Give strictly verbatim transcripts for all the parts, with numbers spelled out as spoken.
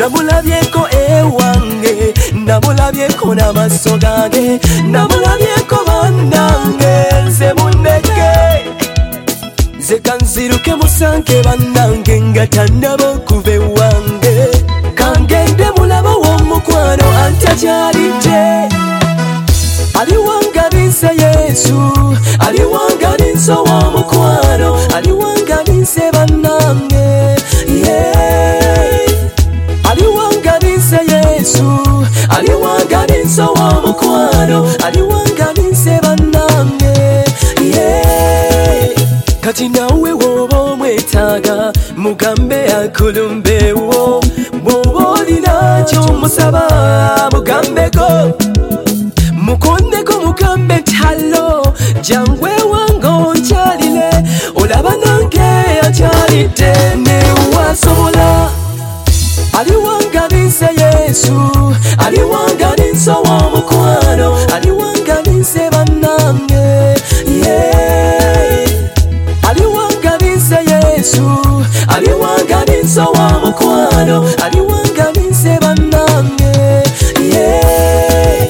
namulabyeko ewange namulabyeko n'amaaso gange namulabyeko bannange nze mundeke nze kanziruke musanke bannange nga tannaba okuva ewange kangende mulaba w'omukwano antakyalidde aliwangalinze Yesu aliwangalinze ow'omukwano aliwangalinze bannange yeah. aliwangalinze Yesu aliwangalinze ow'omukwano aliwangalinze bannange yeah. kati nawe woba omwetaaga mugambe akulumbewo bw'oba olina ky'omusaba mugambeko mukondeko mugambe nti hallo jangwe wange onkyalire olaba nange akyalidde newasobola aliwangalinze Yesu aliwangalinze ow'omukwano aliwangalinze bannange yeah. aliwangalinze Yesu aliwangalinze ow'omukwano aliwangalinze bannange yeah.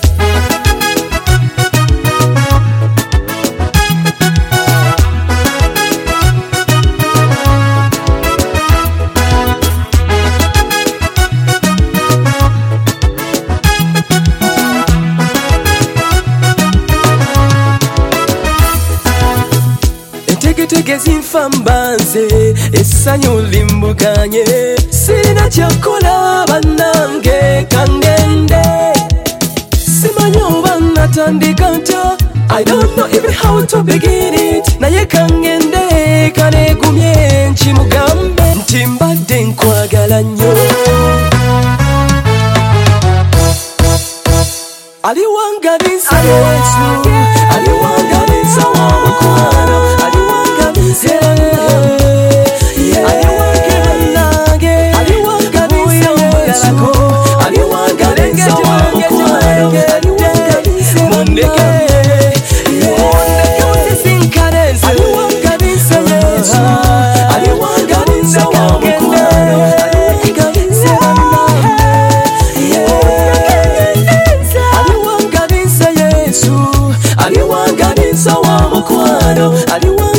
Entegetege zinfa mbanze essanyu limbuganye sirina kyakola bannange kangende simanyi oba natandika ntya I don't know even how to begin it naye kangende kaneegumye nkimugambe nti mbadde nkwagala nnyo aliwangalinze Yesu aliwangalinze ow'omukwano aliwangalinze aliwangalinze aliwangalinze aliwangalinze ow'omukwano aliwangalinze mundeke mundeke utisinkane nze aliwangalinze Yesu aliwangalinze ow'omukwano aliwangalinze aliwangalinze ow'omukwano aliwangalinze